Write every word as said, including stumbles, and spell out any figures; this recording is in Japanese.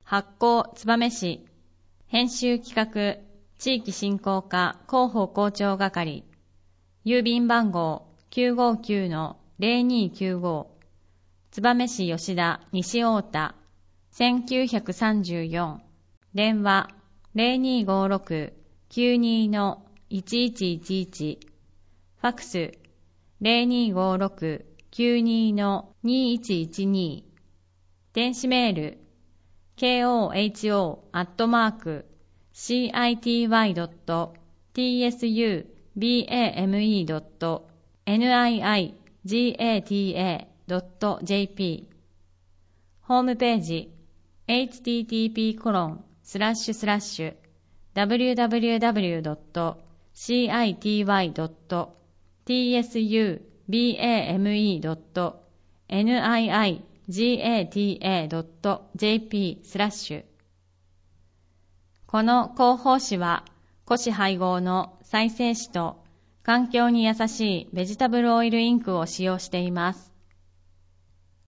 発行燕市、編集企画、地域振興課広報広聴係、郵便番号 きゅうごきゅうのゼロにきゅうご、燕市吉田西太田せんきゅうひゃくさんじゅうよん、電話 ゼロにごろくきゅうにのいちいちいちいち、ファクスゼロにごろくきゅうにのにいちいちに、電子メール ケーオーエイチオー アットマーク シーアイティーワイ ドット ティーエスユービーエーエムイー ドット ニイジャタ ドット ジェーピー、 ホームページ エイチティーティーピーコロンスラッシュスラッシュダブリューダブリューダブリュードットシーアイティーワイ ドット ティーエスユービーエーエムイー ドット ニイジャタ ドット ジェーピー スラッシュ。この広報誌は古紙配合の再生紙と環境に優しいベジタブルオイルインクを使用しています。